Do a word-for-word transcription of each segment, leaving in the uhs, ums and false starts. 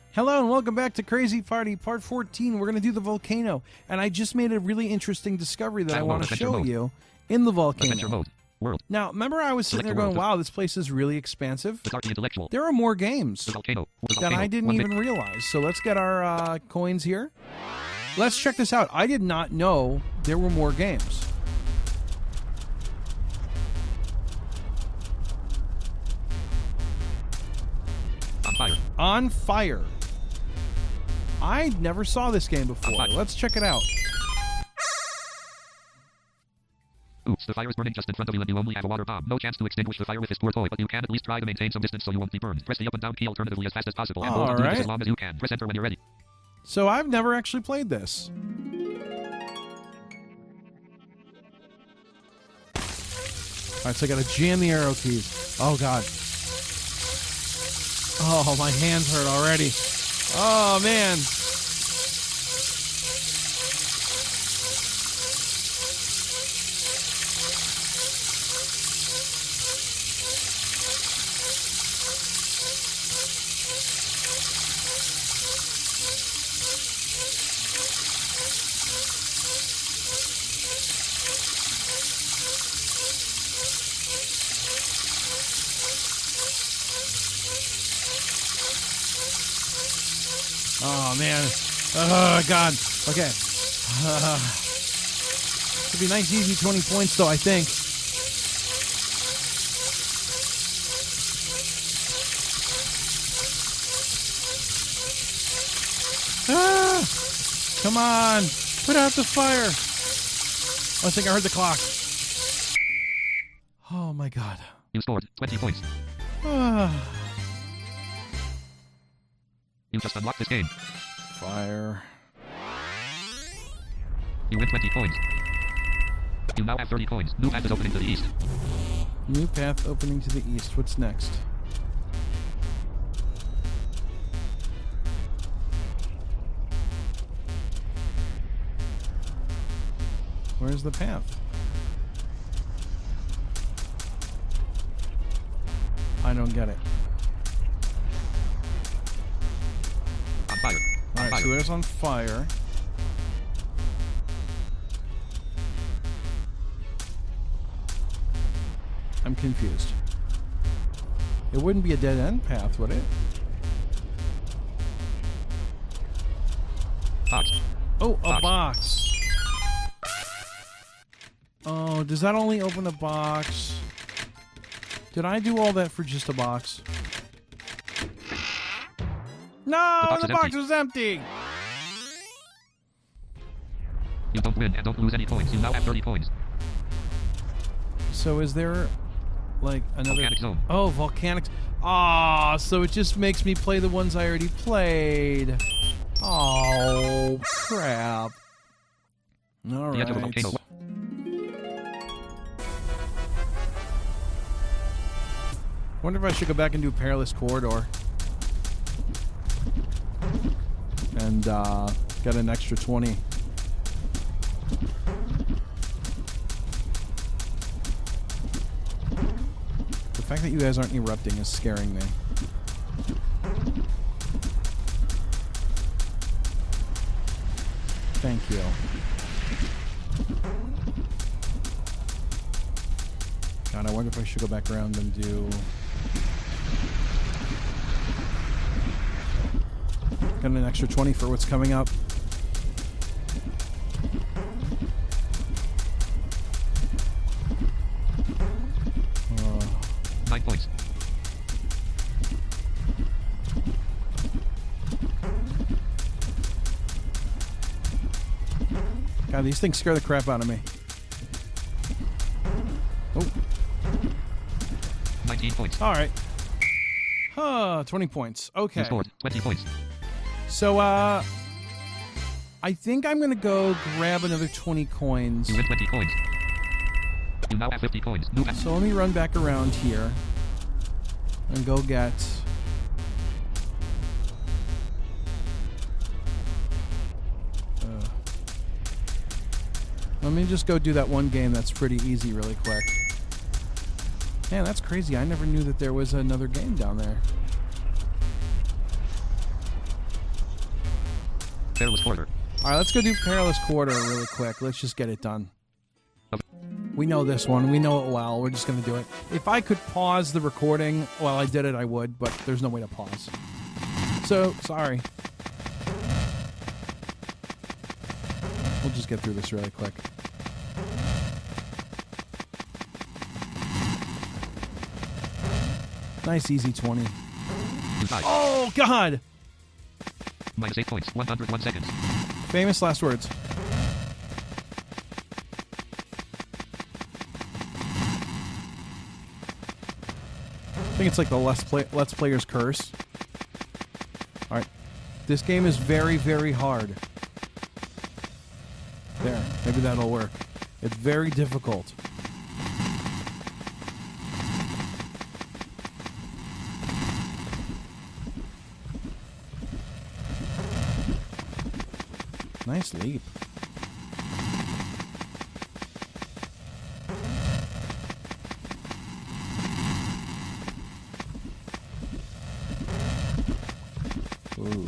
Hello and welcome back to Crazy Party Part fourteen. We're going to do the volcano. And I just made a really interesting discovery that I want to show you in the volcano. World. Now, remember I was sitting there going, wow, this place is really expansive. There are more games the volcano. The that volcano. I didn't One even realize. So let's get our uh, coins here. Let's check this out. I did not know there were more games. On fire. On Fire. I never saw this game before. Let's check it out. Oops, the fire is burning just in front of you and you only have a water bomb. No chance to extinguish the fire with this poor toy, but you can at least try to maintain some distance so you won't be burned. Press the up and down key alternatively as fast as possible, and hold on to this as long as you can. Press enter when you're ready. So I've never actually played this. Alright, so I gotta jam the arrow keys. Oh god. Oh, my hands hurt already. Oh man. Oh, man. Oh, God. Okay. Uh, could be nice, easy twenty points, though, I think. Ah! Come on. Put out the fire. Oh, I think I heard the clock. Oh, my God. You scored twenty points. Ah. You just unlocked this game. Fire. You win twenty coins. You now have thirty coins. New path is opening to the east. New path opening to the east. What's next? Where's the path? I don't get it. On fire. On Alright, fire. so there's on fire. I'm confused. It wouldn't be a dead-end path, would it? Box. Oh, a Box. box. Oh, does that only open a box? Did I do all that for just a box? No, The box the is box empty. was empty. You don't win and don't lose any coins. You now have thirty coins. So is there like another Volcanic zone. Oh, volcanic. Ah, so it just makes me play the ones I already played. Oh, crap. All The edge of the right. volcano. Wonder if I should go back and do Perilous Corridor. And uh, get an extra twenty. The fact that you guys aren't erupting is scaring me. Thank you. God, I wonder if I should go back around and do... Got an extra twenty for what's coming up. Uh, Nine points. God, these things scare the crap out of me. Oh, Nineteen points. all right. Huh, twenty points. Okay. You scored twenty points. So, uh, I think I'm going to go grab another twenty coins. You win twenty coins. You now have fifty coins. New path. So let me run back around here and go get... Uh, let me just go do that one game that's pretty easy really quick. Man, that's crazy. I never knew that there was another game down there. Perilous Quarter. All right, let's go do Perilous Quarter really quick. Let's just get it done. We know this one. We know it well. We're just going to do it. If I could pause the recording while I did it, I would, but there's no way to pause. So, sorry. We'll just get through this really quick. Nice, easy twenty. Oh, God! Minus eight points, one hundred one seconds. Famous last words. I think it's like the Let's, play, Let's Player's Curse. Alright. This game is very, very hard. There. Maybe that'll work. It's very difficult. Nice leap. Ooh.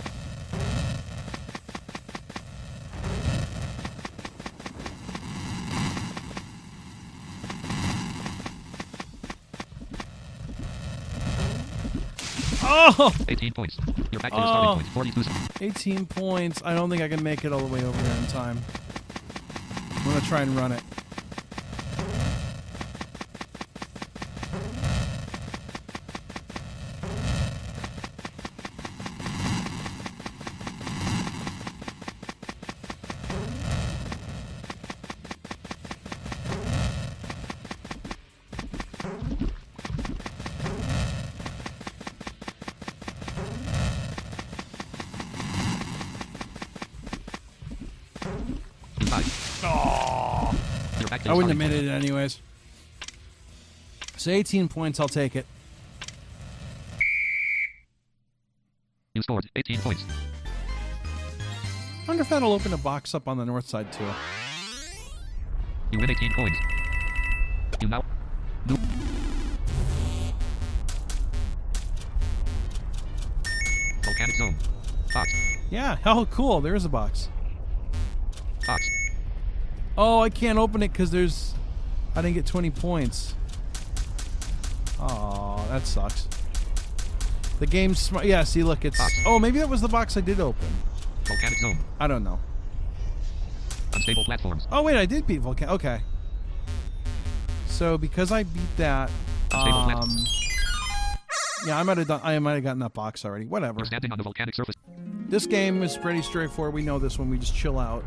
Oh! eighteen points. You're back to Oh. your starting point. forty-two. eighteen points. I don't think I can make it all the way over there in time. I'm going to try and run it. Oh. You're back to I your wouldn't starting have made it anyways. So eighteen points, I'll take it. You scored eighteen points. I wonder if that'll open a box up on the north side too. You win eighteen points. You now... Do Volcanic Zone. Box. Yeah, oh cool, there's a box. Box. Oh, I can't open it because there's... I didn't get twenty points. Oh, that sucks. The game's smart. Yeah, see, look, it's... Box. Oh, maybe that was the box I did open. Volcanic Zone. I don't know. Unstable platforms. Oh, wait, I did beat Volcan... Okay. So, because I beat that... Unstable Um, platforms. yeah, I might have done... I might have gotten that box already. Whatever. You're standing on the volcanic surface. This game is pretty straightforward. We know this one. We just chill out.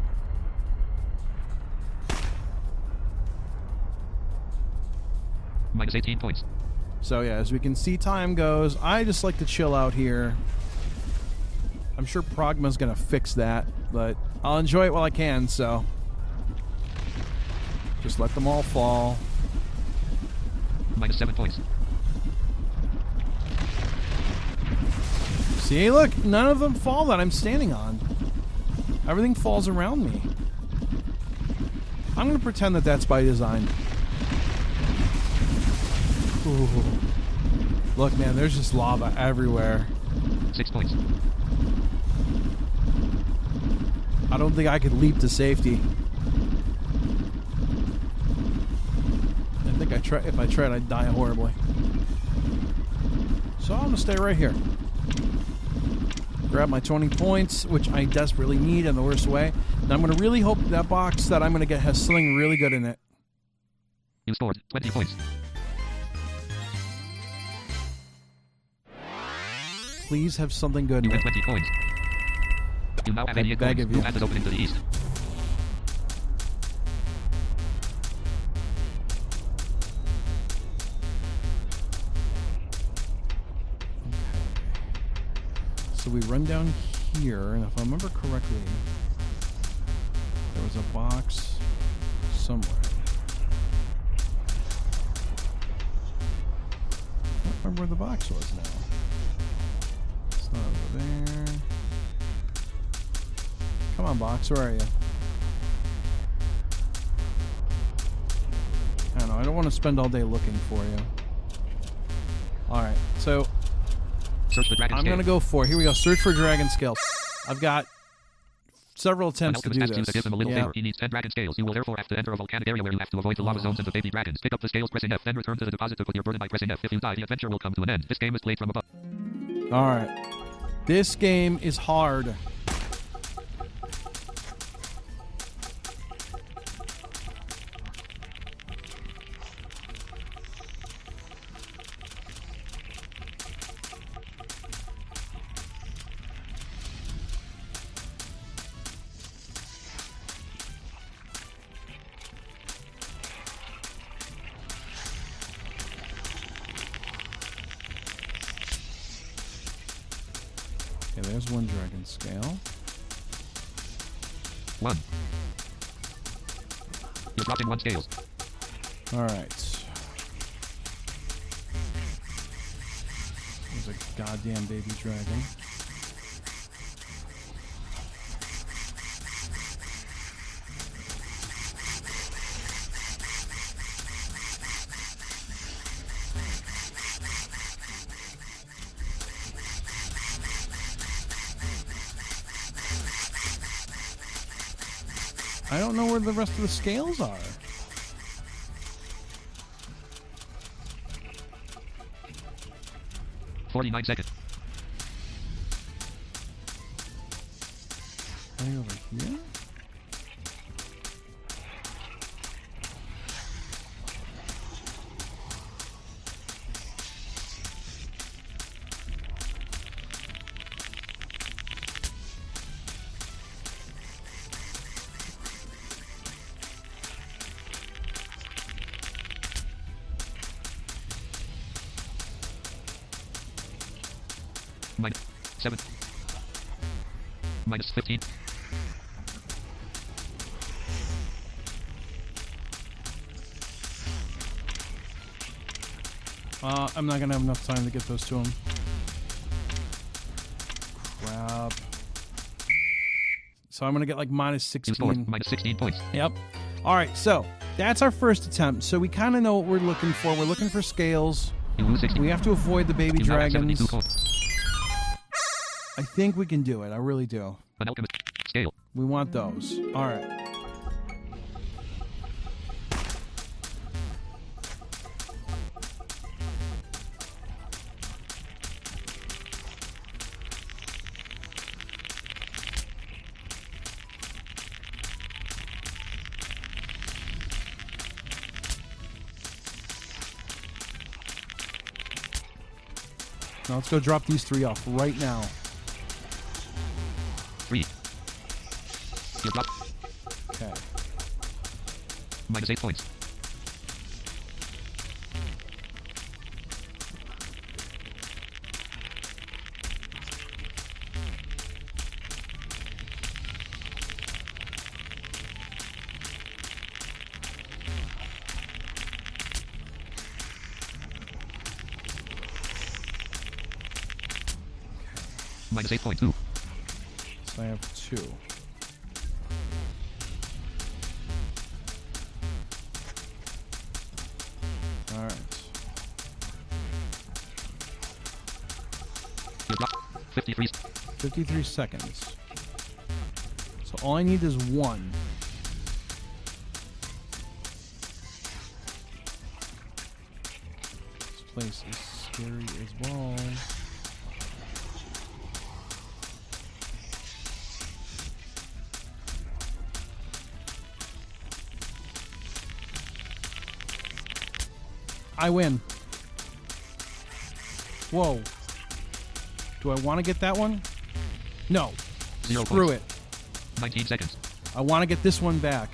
Minus eighteen points. So yeah, as we can see, time goes. I just like to chill out here. I'm sure Progma's gonna fix that, but I'll enjoy it while I can, so just let them all fall. Minus seven points. See, look, none of them fall that I'm standing on. Everything falls around me. I'm gonna pretend that that's by design. Ooh. Look, man, there's just lava everywhere. Six points. I don't think I could leap to safety. I think I try. If I tried, I'd die horribly. So I'm gonna stay right here. Grab my twenty points, which I desperately need in the worst way. And I'm gonna really hope that box that I'm gonna get has something really good in it. You scored twenty points. Please have something good You in win it. twenty coins. You now have Beg- eighty-eight beg coins. of you. New path is opening to the east. So we run down here, and if I remember correctly, there was a box somewhere. I don't remember where the box was now. It's not over there. Come on, box, where are you? I don't know, I don't want to spend all day looking for you. Alright, so Search the dragon I'm scale. gonna go for, here we go, search for dragon scales. I've got several attempts to do has to this. give him a little Yeah. favor. He needs ten dragon scales. You will therefore have to enter a volcanic area where you have to avoid the lava zones and the baby dragons. Pick up the scales pressing F, then return to the deposit to put your burden by pressing F. If you die, the adventure will come to an end. This game is played from above. All right. This game is hard. Okay, there's one dragon scale. One. You're dropping one scales. All right. There's a goddamn baby dragon. I don't know where the rest of the scales are. Forty-nine seconds. Are they over here? Minus seven. Minus fifteen. Uh, I'm not gonna have enough time to get those to him. Crap. So I'm gonna get like minus You scored sixteen. minus sixteen points. Yep. All right, so that's our first attempt. So we kind of know what we're looking for. We're looking for scales. You lose sixty. We have to avoid the baby You now have dragons. seventy-two coins. I think we can do it. I really do. An alchemist scale. We want those. All right. Now let's go drop these three off right now. Three. You drop Okay. minus eight points. Minus eight point two. So I have two. All right. You drop fifty-three. fifty-three seconds. So all I need is one. This place is scary as balls. I win. Whoa. Do I want to get that one? No. Zero Screw points. it. nineteen seconds. I want to get this one back.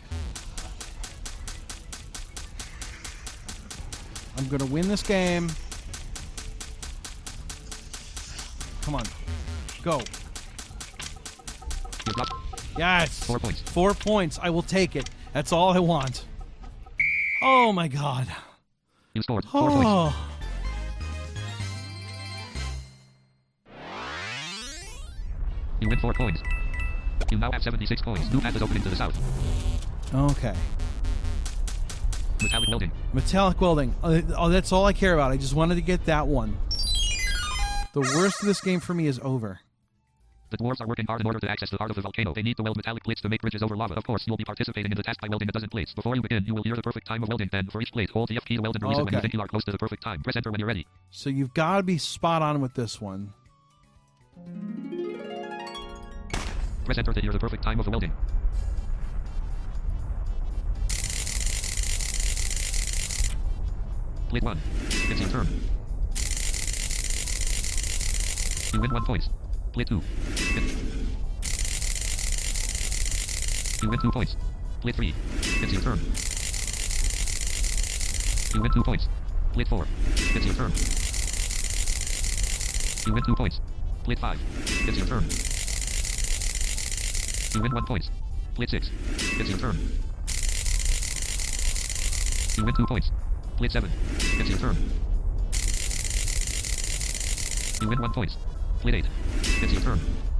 I'm going to win this game. Come on. Go. You drop Yes. four points. Four points. I will take it. That's all I want. Oh, my God. You scored four points. Oh. You win four coins. You now have seventy-six coins. New path is opening to the south. Okay. Metallic welding. Metallic welding. Uh, oh, that's all I care about. I just wanted to get that one. The worst of this game for me is over. The dwarves are working hard in order to access the heart of the volcano. They need to weld metallic plates to make bridges over lava. Of course, you'll be participating in the task by welding a dozen plates. Before you begin, you will hear the perfect time of welding. Then, for each plate, hold the F key to weld and release okay. it when you think you are close to the perfect time. Press enter when you're ready. So you've got to be spot on with this one. Press enter to hear the perfect time of the welding. Plate one. It's your turn. You win one point. Plate two. It's... You win two points. Plate three. It's your turn. You win two points. Plate four. It's your turn. You win two points. Plate five. It's your turn. You win one point. Plate six. It's your turn. You win two points. Plate seven. It's your turn. You win one point. Plate eight. It's your turn.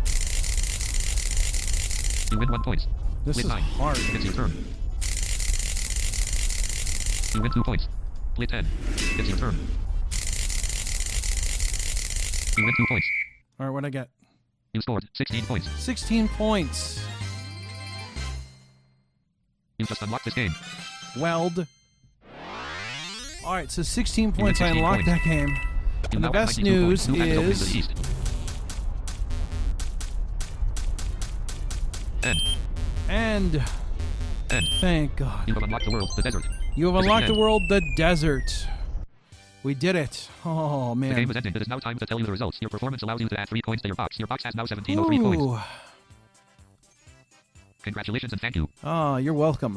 You win one point. This Plate is nine. hard. It's your turn. You win two points. Plate ten. It's your turn. You win two points. All right, what'd I get? You scored sixteen points. sixteen points. You just unlocked this game. Weld. All right, so sixteen points. I sixteen unlocked points. that game. You And the now have best ninety-two news points. New package opening to the is... east. End. And... End. Thank God. You have unlocked the world, the desert. You have This is unlocked the the end. world, the desert. We did it. Oh, The game man. is ending. It is now time to tell you the results. Your performance allows you to add three coins to your box. Your box has now seventeen oh three coins. Ooh. Congratulations and thank you. Oh, you're welcome.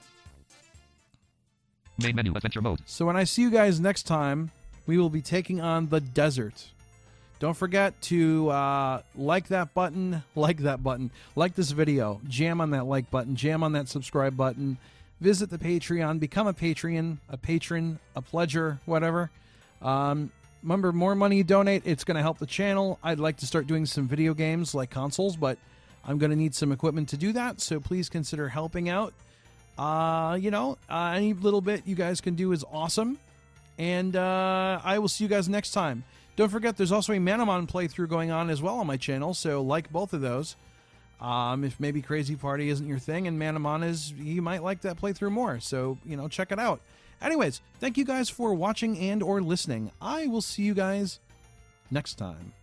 Main menu, adventure mode. So when I see you guys next time, we will be taking on the desert. Don't forget to uh, like that button, like that button, like this video, jam on that like button, jam on that subscribe button, visit the Patreon, become a Patreon, a patron, a pledger, whatever. Um, remember, more money you donate, it's going to help the channel. I'd like to start doing some video games like consoles, but I'm going to need some equipment to do that, so please consider helping out. Uh, you know, uh, any little bit you guys can do is awesome. And uh, I will see you guys next time. Don't forget, there's also a Manamon playthrough going on as well on my channel, so like both of those. Um, if maybe Crazy Party isn't your thing and Manamon is, you might like that playthrough more. So, you know, check it out. Anyways, thank you guys for watching and or listening. I will see you guys next time.